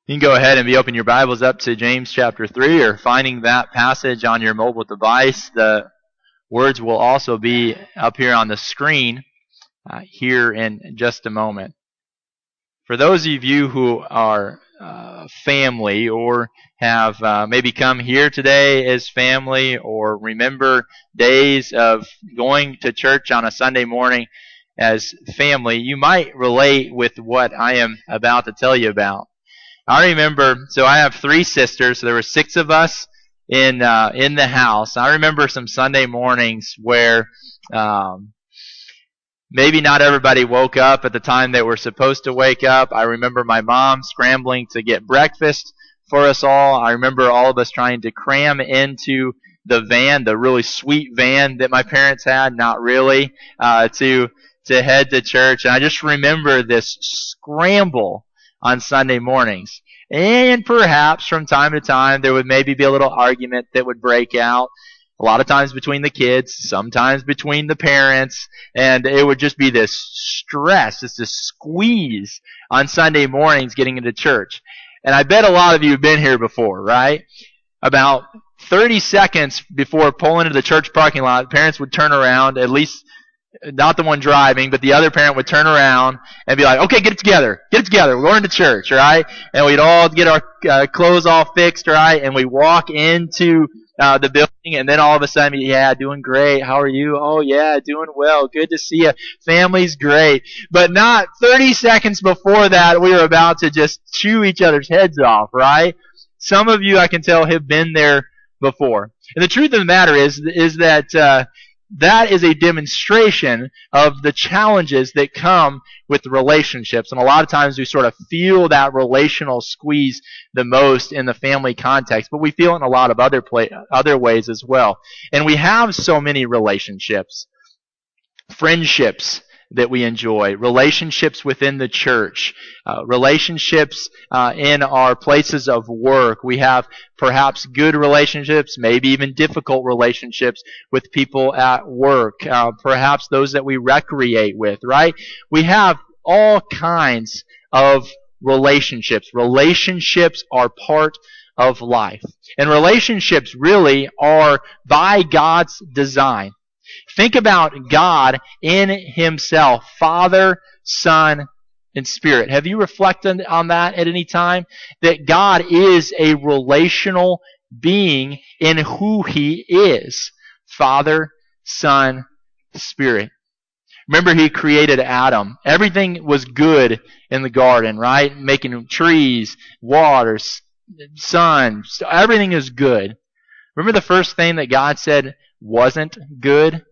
You can go ahead and open your Bibles up to James chapter 3 or finding that passage on your mobile device. The words will also be up here on the screen here in just a moment. For those of you who are family or have maybe come here today as family or remember days of going to church on a Sunday morning as family, you might relate with what I am about to tell you about. I remember, so I have 3 sisters, so there were 6 of us in the house. I remember some Sunday mornings where maybe not everybody woke up at the time they were supposed to wake up. I remember my mom scrambling to get breakfast for us all. I remember all of us trying to cram into the van, the really sweet van that my parents had, not really, to head to church. And I just remember this scramble on Sunday mornings. And perhaps from time to time there would maybe be a little argument that would break out. A lot of times between the kids, sometimes between the parents, and it would just be this stress, just this squeeze on Sunday mornings getting into church. And I bet a lot of you have been here before, right? About 30 seconds before pulling into the church parking lot, parents would turn around, at least not the one driving, but the other parent would turn around and be like, okay, get it together, we're going to church, right? And we'd all get our clothes all fixed, right? And we walk into the building, and then all of a sudden, yeah, doing great, how are you? Oh yeah, doing well, good to see you, family's great. But not 30 seconds before that, we were about to just chew each other's heads off, right? Some of you, I can tell, have been there before. And the truth of the matter is that that is a demonstration of the challenges that come with relationships. And a lot of times we sort of feel that relational squeeze the most in the family context, but we feel it in a lot of other ways as well. And we have so many relationships, friendships that we enjoy, relationships within the church, relationships in our places of work. We have perhaps good relationships, maybe even difficult relationships with people at work, perhaps those that we recreate with, right? We have all kinds of relationships. Relationships are part of life. And relationships really are by God's design. Think about God in Himself, Father, Son, and Spirit. Have you reflected on that at any time? That God is a relational being in who He is. Father, Son, Spirit. Remember, He created Adam. Everything was good in the garden, right? Making trees, waters, sun, everything is good. Remember the first thing that God said wasn't good?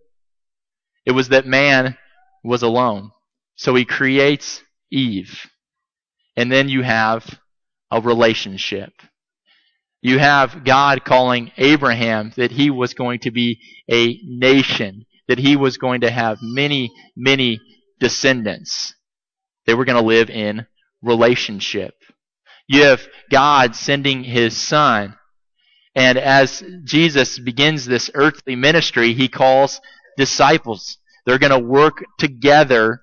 It was that man was alone. So He creates Eve. And then you have a relationship. You have God calling Abraham that he was going to be a nation, that he was going to have many, many descendants. They were going to live in relationship. You have God sending His Son. And as Jesus begins this earthly ministry, He calls disciples. They're going to work together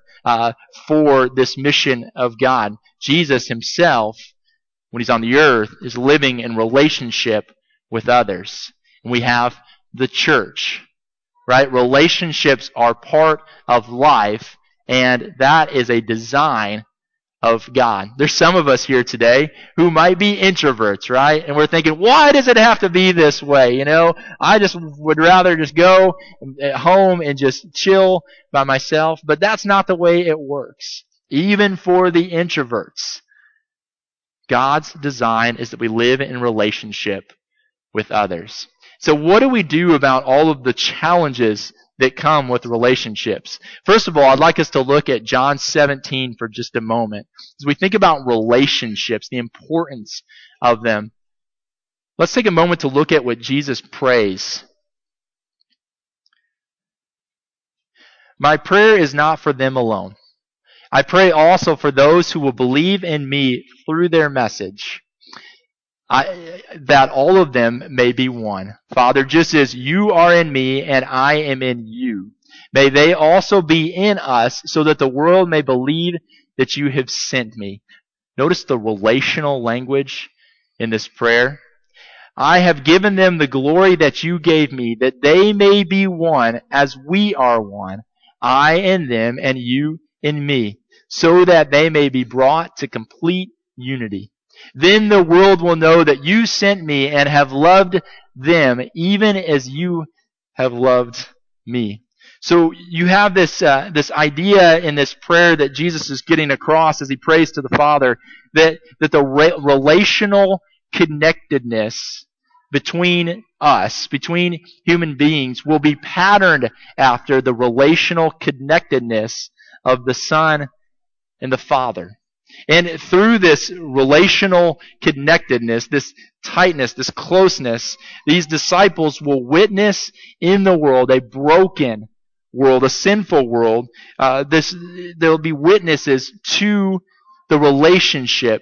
for this mission of God. Jesus Himself, when He's on the earth, is living in relationship with others. And we have the church, right? Relationships are part of life, and that is a design of God. There's some of us here today who might be introverts, right? And we're thinking, why does it have to be this way? You know, I just would rather just go at home and just chill by myself. But that's not the way it works. Even for the introverts, God's design is that we live in relationship with others. So what do we do about all of the challenges that come with relationships? First of all, I'd like us to look at John 17 for just a moment. As we think about relationships, the importance of them, let's take a moment to look at what Jesus prays. My prayer is not for them alone. I pray also for those who will believe in me through their message, that all of them may be one. Father, just as you are in me and I am in you, may they also be in us, so that the world may believe that you have sent me. Notice the relational language in this prayer. I have given them the glory that you gave me, that they may be one as we are one, I in them and you in me, so that they may be brought to complete unity. Then the world will know that you sent me and have loved them even as you have loved me. So you have this idea in this prayer that Jesus is getting across as he prays to the Father, that the relational connectedness between us, between human beings, will be patterned after the relational connectedness of the Son and the Father. And through this relational connectedness, this tightness, this closeness, these disciples will witness in the world a broken world, a sinful world. They'll be witnesses to the relationship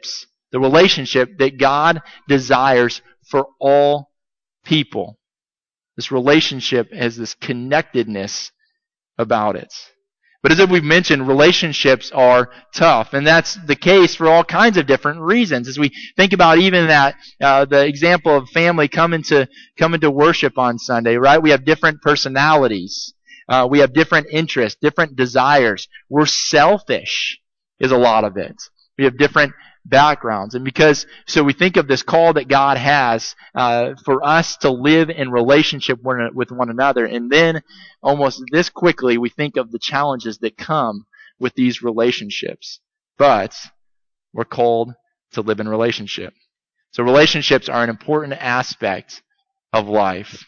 that God desires for all people. This relationship has this connectedness about it. But as we've mentioned, relationships are tough, and that's the case for all kinds of different reasons. As we think about even that, the example of family coming to worship on Sunday, right? We have different personalities. We have different interests, different desires. We're selfish is a lot of it. We have different backgrounds. And so we think of this call that God has for us to live in relationship with one another. And then almost this quickly, we think of the challenges that come with these relationships. But we're called to live in relationship. So relationships are an important aspect of life.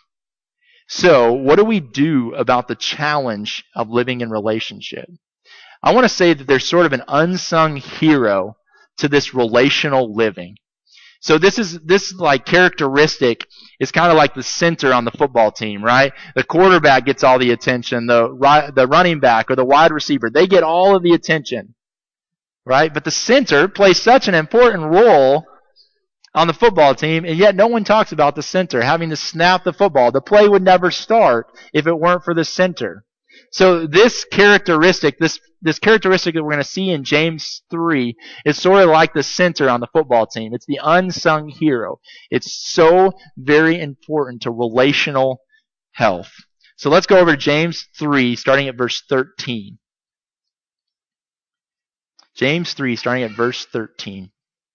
So what do we do about the challenge of living in relationship? I want to say that there's sort of an unsung hero to this relational living. So this like characteristic is kind of like the center on the football team, right? The quarterback gets all the attention, the running back or the wide receiver, they get all of the attention, right? But the center plays such an important role on the football team, and yet no one talks about the center having to snap the football. The play would never start if it weren't for the center. So this characteristic that we're going to see in James 3 is sort of like the center on the football team. It's the unsung hero. It's so very important to relational health. So let's go over to James 3, starting at verse 13. James 3, starting at verse 13.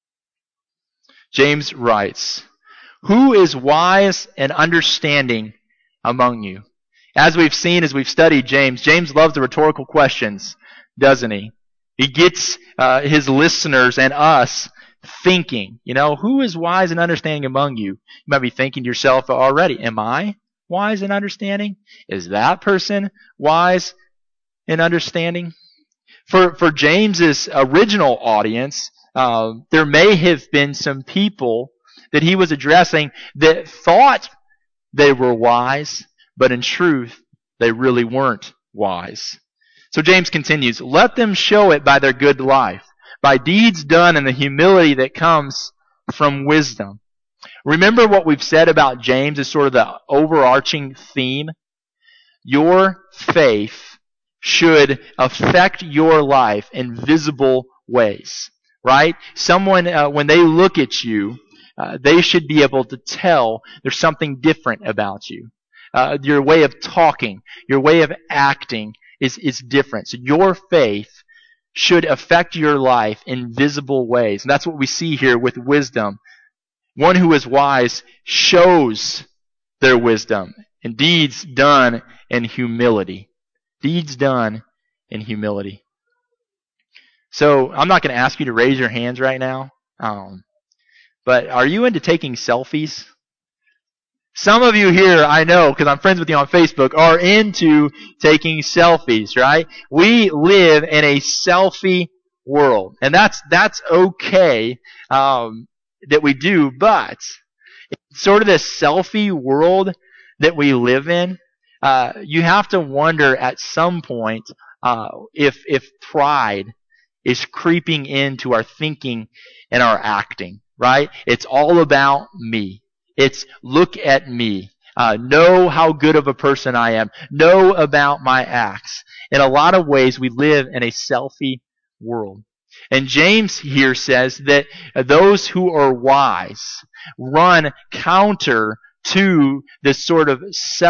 James writes, "Who is wise and understanding among you?" As we've seen, as we've studied James loves the rhetorical questions, doesn't he? He gets his listeners and us thinking, who is wise and understanding among you? You might be thinking to yourself already, am I wise and understanding? Is that person wise and understanding? For James's original audience, there may have been some people that he was addressing that thought they were wise, but in truth, they really weren't wise. So James continues, "Let them show it by their good life, by deeds done in the humility that comes from wisdom." Remember what we've said about James as sort of the overarching theme? Your faith should affect your life in visible ways, right? Someone, when they look at you, they should be able to tell there's something different about you. Your way of talking, your way of acting is different. So your faith should affect your life in visible ways. And that's what we see here with wisdom. One who is wise shows their wisdom in deeds done in humility. Deeds done in humility. So I'm not going to ask you to raise your hands right now. But are you into taking selfies? Some of you here, I know, because I'm friends with you on Facebook, are into taking selfies, right? We live in a selfie world. And that's okay that we do, but sort of this selfie world that we live in, you have to wonder at some point if pride is creeping into our thinking and our acting, right? It's all about me. It's look at me. Know how good of a person I am. Know about my acts. In a lot of ways, we live in a selfie world. And James here says that those who are wise run counter to this sort of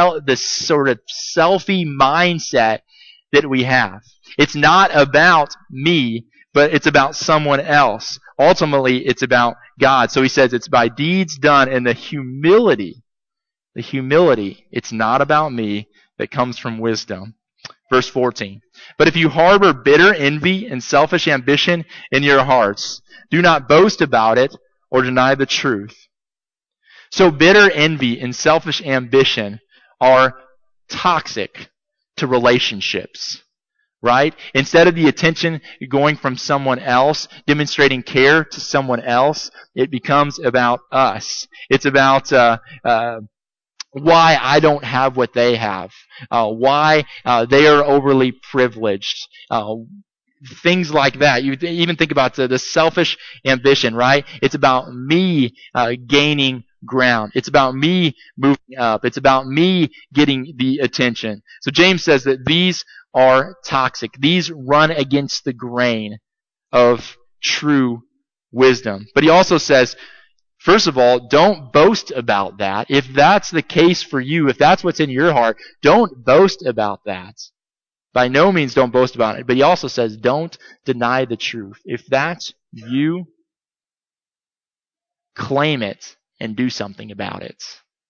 selfie mindset that we have. It's not about me, but it's about someone else. Ultimately, it's about God. So he says it's by deeds done in the humility, it's not about me, that comes from wisdom. Verse 14. But if you harbor bitter envy and selfish ambition in your hearts, do not boast about it or deny the truth. So bitter envy and selfish ambition are toxic to relationships, right? Instead of the attention going from someone else, demonstrating care to someone else, it becomes about us. It's about why I don't have what they have, why they are overly privileged, things like that. You even think about the selfish ambition, right? It's about me gaining ground. It's about me moving up. It's about me getting the attention. So James says that these are toxic. These run against the grain of true wisdom. But he also says, first of all, don't boast about that. If that's the case for you, if that's what's in your heart, don't boast about that. By no means don't boast about it. But he also says, don't deny the truth. If that's you, claim it and do something about it.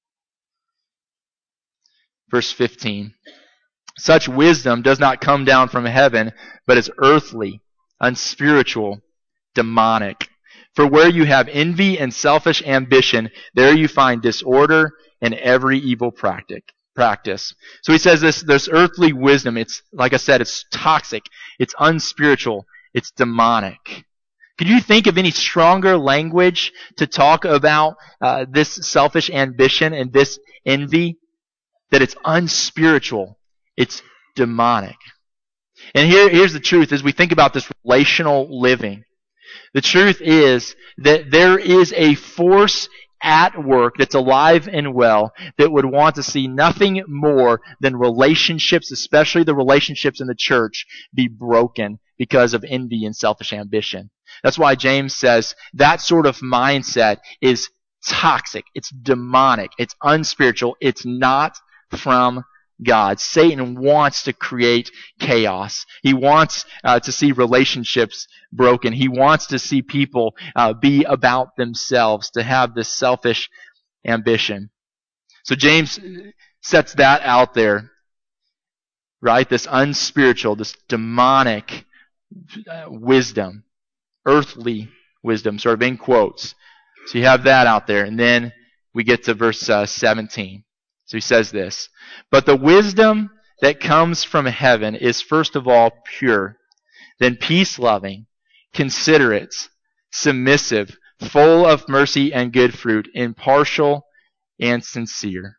Verse 15. Such wisdom does not come down from heaven, but is earthly, unspiritual, demonic. For where you have envy and selfish ambition, there you find disorder and every evil practice. So he says this earthly wisdom, it's, like I said, it's toxic, it's unspiritual, it's demonic. Could you think of any stronger language to talk about this selfish ambition and this envy? That it's unspiritual, it's demonic. And here's the truth as we think about this relational living. The truth is that there is a force at work that's alive and well that would want to see nothing more than relationships, especially the relationships in the church, be broken because of envy and selfish ambition. That's why James says that sort of mindset is toxic, it's demonic, it's unspiritual, it's not from God. Satan wants to create chaos. He wants to see relationships broken. He wants to see people be about themselves, to have this selfish ambition. So James sets that out there, right? This unspiritual, this demonic wisdom, earthly wisdom, sort of in quotes. So you have that out there. And then we get to verse 17. So he says this, but the wisdom that comes from heaven is first of all pure, then peace-loving, considerate, submissive, full of mercy and good fruit, impartial and sincere.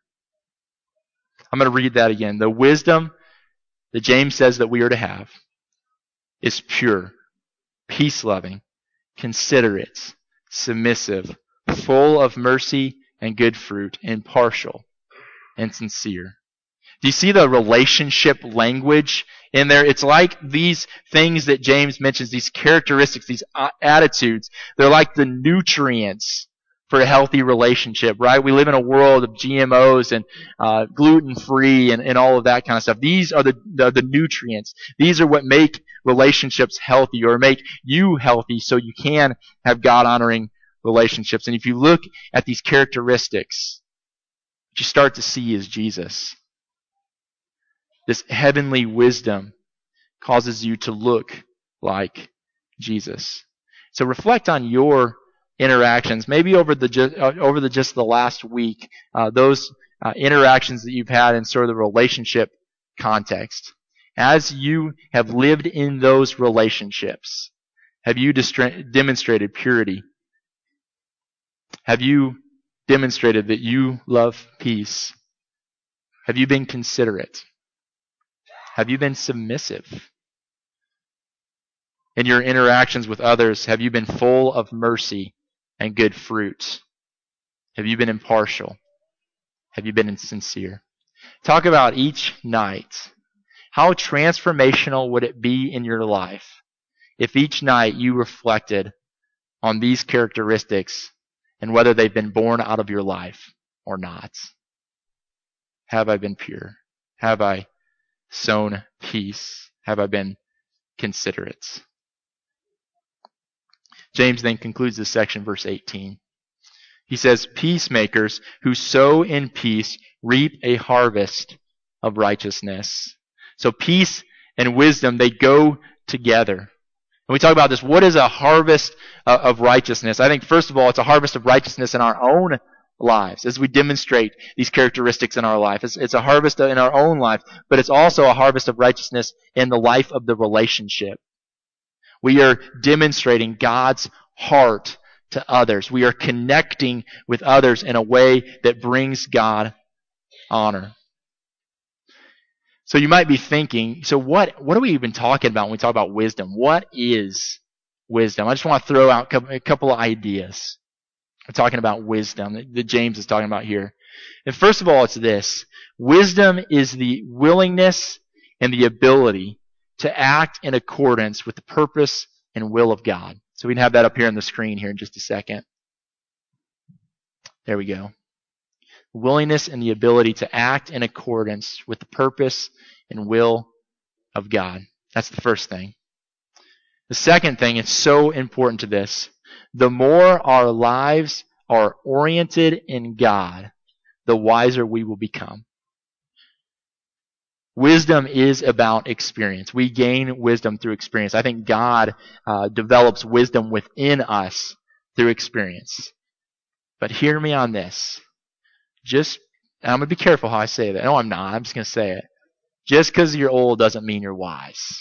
I'm going to read that again. The wisdom that James says that we are to have is pure, peace-loving, considerate, submissive, full of mercy and good fruit, impartial and sincere. Do you see the relationship language in there? It's like these things that James mentions, these characteristics, these attitudes, they're like the nutrients for a healthy relationship, right? We live in a world of GMOs and gluten-free and all of that kind of stuff. These are the nutrients. These are what make relationships healthy or make you healthy so you can have God-honoring relationships. And if you look at these characteristics, what you start to see is Jesus. This heavenly wisdom causes you to look like Jesus. So reflect on your interactions, maybe over just the last week, those interactions that you've had in sort of the relationship context. As you have lived in those relationships, have you demonstrated purity? Have you demonstrated that you love peace? Have you been considerate? Have you been submissive? In your interactions with others, have you been full of mercy and good fruit? Have you been impartial? Have you been sincere? Talk about each night. How transformational would it be in your life if each night you reflected on these characteristics and whether they've been born out of your life or not. Have I been pure? Have I sown peace? Have I been considerate? James then concludes this section, verse 18. He says, peacemakers who sow in peace reap a harvest of righteousness. So peace and wisdom, they go together. And we talk about this. What is a harvest of righteousness? I think, first of all, it's a harvest of righteousness in our own lives as we demonstrate these characteristics in our life. It's a harvest in our own life, but it's also a harvest of righteousness in the life of the relationship. We are demonstrating God's heart to others. We are connecting with others in a way that brings God honor. So you might be thinking, so what are we even talking about when we talk about wisdom? What is wisdom? I just want to throw out a couple of ideas. We're talking about wisdom that James is talking about here. And first of all, it's this. Wisdom is the willingness and the ability to act in accordance with the purpose and will of God. So we can have that up here on the screen here in just a second. There we go. Willingness and the ability to act in accordance with the purpose and will of God. That's the first thing. The second thing, it's so important to this. The more our lives are oriented in God, the wiser we will become. Wisdom is about experience. We gain wisdom through experience. I think God develops wisdom within us through experience. But hear me on this. And I'm going to be careful how I say that. No, I'm not. I'm just going to say it. Just because you're old doesn't mean you're wise.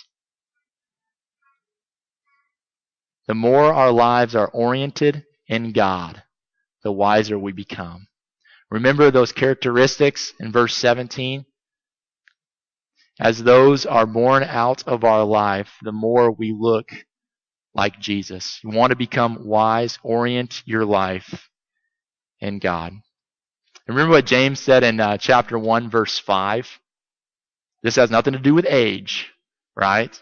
The more our lives are oriented in God, the wiser we become. Remember those characteristics in verse 17? As those are born out of our life, the more we look like Jesus. You want to become wise, orient your life in God. Remember what James said in chapter 1, verse 5? This has nothing to do with age, right?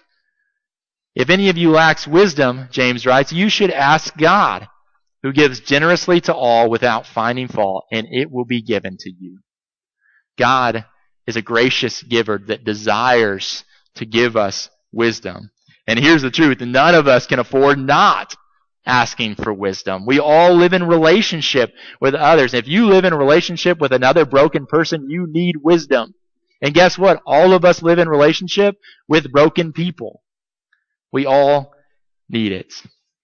If any of you lacks wisdom, James writes, you should ask God, who gives generously to all without finding fault, and it will be given to you. God is a gracious giver that desires to give us wisdom. And here's the truth. None of us can afford not asking for wisdom. We all live in relationship with others. If you live in a relationship with another broken person, you need wisdom. And guess what? All of us live in relationship with broken people. We all need it.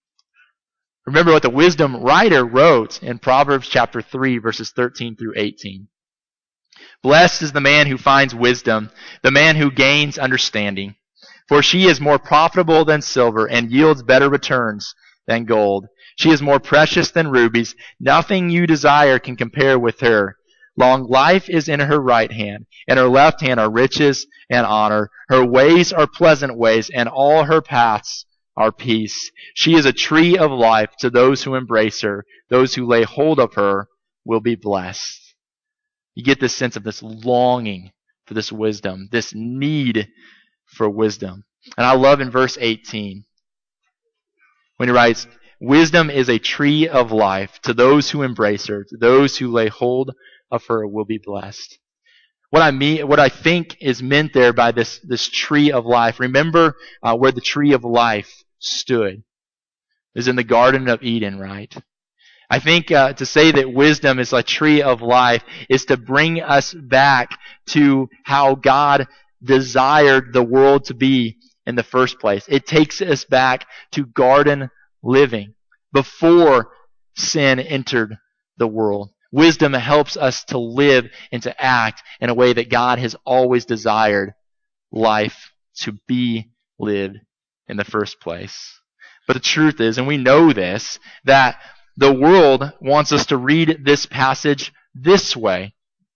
Remember what the wisdom writer wrote in Proverbs chapter 3, verses 13 through 18. Blessed is the man who finds wisdom, the man who gains understanding. For she is more profitable than silver and yields better returns than gold. She is more precious than rubies. Nothing you desire can compare with her. Long life is in her right hand, and her left hand are riches and honor. Her ways are pleasant ways, and all her paths are peace. She is a tree of life to those who embrace her. Those who lay hold of her will be blessed. You get this sense of this longing for this wisdom, this need for wisdom. And I love in verse 18 when he writes, wisdom is a tree of life to those who embrace her. To those who lay hold of her will be blessed. What I think is meant there by this tree of life. Remember where the tree of life stood. It was in the Garden of Eden, right? I think to say that wisdom is a tree of life is to bring us back to how God desired the world to be in the first place. It takes us back to garden living before sin entered the world. Wisdom helps us to live and to act in a way that God has always desired life to be lived in the first place. But the truth is, and we know this, that the world wants us to read this passage this way.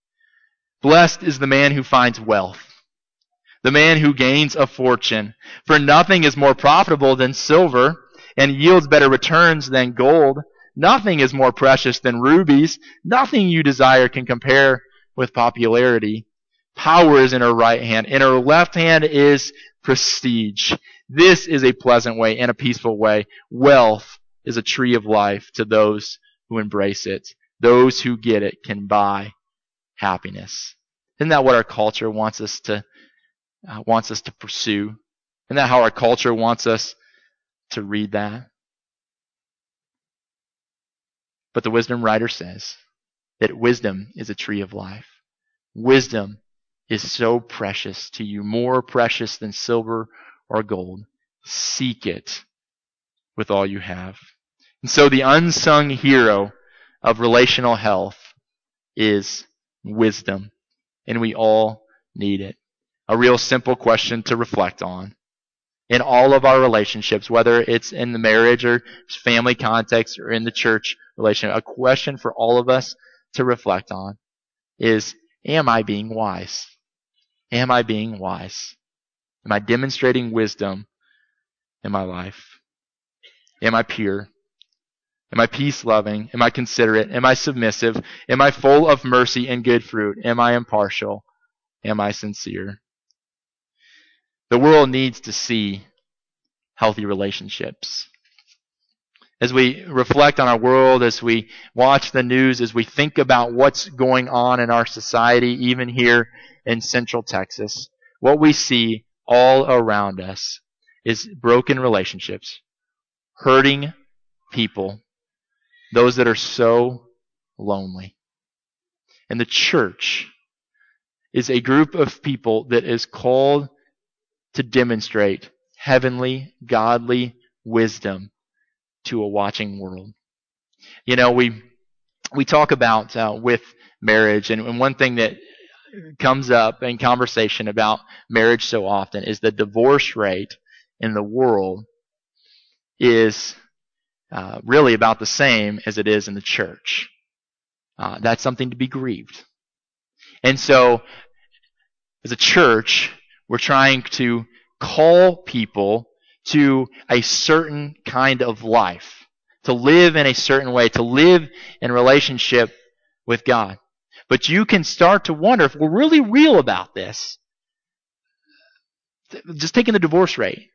Blessed is the man who finds wealth, the man who gains a fortune. For nothing is more profitable than silver, and yields better returns than gold. Nothing is more precious than rubies. Nothing you desire can compare with popularity. Power is in her right hand. In her left hand is prestige. This is a pleasant way and a peaceful way. Wealth is a tree of life to those who embrace it. Those who get it can buy happiness. Isn't that what our culture wants us to pursue? Isn't that how our culture wants us to read that? But the wisdom writer says that wisdom is a tree of life. Wisdom is so precious to you, more precious than silver or gold. Seek it with all you have. And so the unsung hero of relational health is wisdom, and we all need it. A real simple question to reflect on in all of our relationships, whether it's in the marriage or family context or in the church relationship. A question for all of us to reflect on is, am I being wise? Am I being wise? Am I demonstrating wisdom in my life? Am I pure? Am I peace-loving? Am I considerate? Am I submissive? Am I full of mercy and good fruit? Am I impartial? Am I sincere? The world needs to see healthy relationships. As we reflect on our world, as we watch the news, as we think about what's going on in our society, even here in Central Texas, what we see all around us is broken relationships, hurting people, those that are so lonely. And the church is a group of people that is called to demonstrate heavenly, godly wisdom to a watching world. You know, we talk about with marriage, and one thing that comes up in conversation about marriage so often is the divorce rate in the world is really about the same as it is in the church. That's something to be grieved. And so, as a church, we're trying to call people to a certain kind of life, to live in a certain way, to live in relationship with God. But you can start to wonder if we're really real about this. Just taking the divorce rate.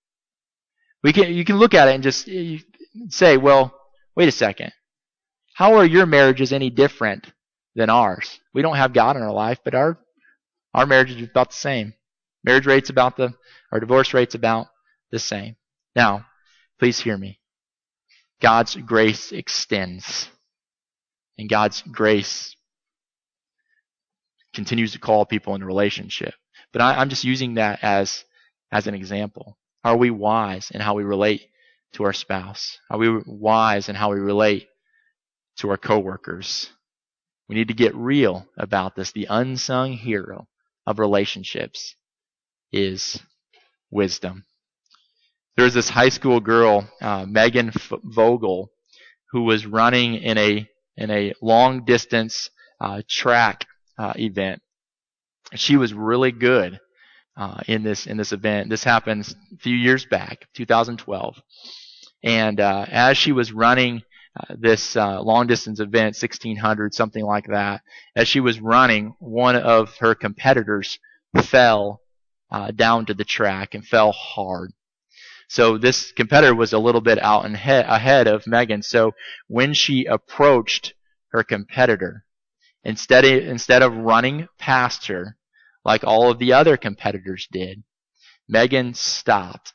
You can look at it and just say, well, wait a second. How are your marriages any different than ours? We don't have God in our life, but our marriage is about the same. Our divorce rate's about the same. Now, please hear me. God's grace extends. And God's grace continues to call people into relationship. But I'm just using that as an example. Are we wise in how we relate to our spouse? Are we wise in how we relate to our coworkers? We need to get real about this. The unsung hero of relationships is wisdom. There's this high school girl, Megan Vogel, who was running in a long distance track event. She was really good in this event. This happened a few years back, 2012. And as she was running this long distance event, 1600, something like that, as she was running, one of her competitors fell down to the track and fell hard. So this competitor was a little bit out ahead of Megan. So when she approached her competitor, instead of running past her like all of the other competitors did, Megan stopped,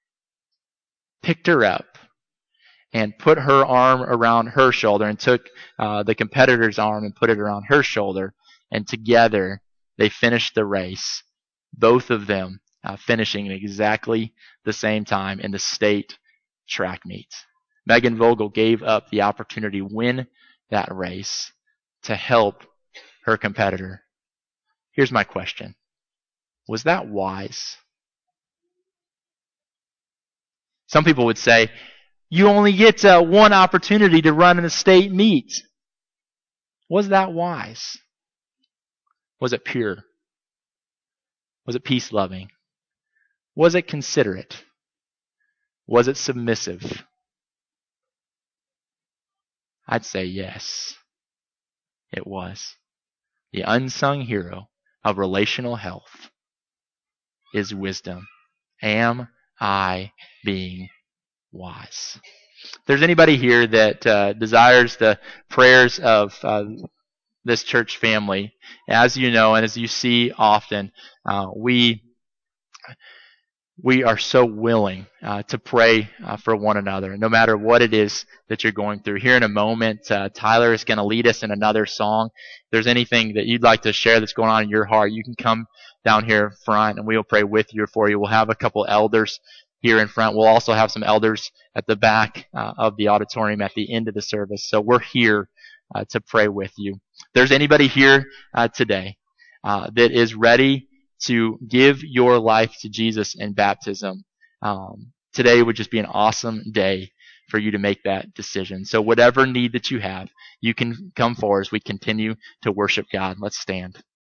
picked her up, and put her arm around her shoulder, and took the competitor's arm and put it around her shoulder, and together they finished the race, both of them finishing at exactly the same time in the state track meet. Megan Vogel gave up the opportunity to win that race to help her competitor. Here's my question. Was that wise? Some people would say, you only get one opportunity to run in a state meet. Was that wise? Was it pure? Was it peace-loving? Was it considerate? Was it submissive? I'd say yes, it was. The unsung hero of relational health is wisdom. Am I being wise. If there's anybody here that desires the prayers of this church family, as you know and as you see often, we are so willing to pray for one another, no matter what it is that you're going through. Here in a moment, Tyler is going to lead us in another song. If there's anything that you'd like to share that's going on in your heart, you can come down here front and we'll pray with you or for you. We'll have a couple elders here in front. We'll also have some elders at the back of the auditorium at the end of the service. So we're here to pray with you. If there's anybody here today that is ready to give your life to Jesus in baptism, today would just be an awesome day for you to make that decision. So whatever need that you have, you can come forward as we continue to worship God. Let's stand.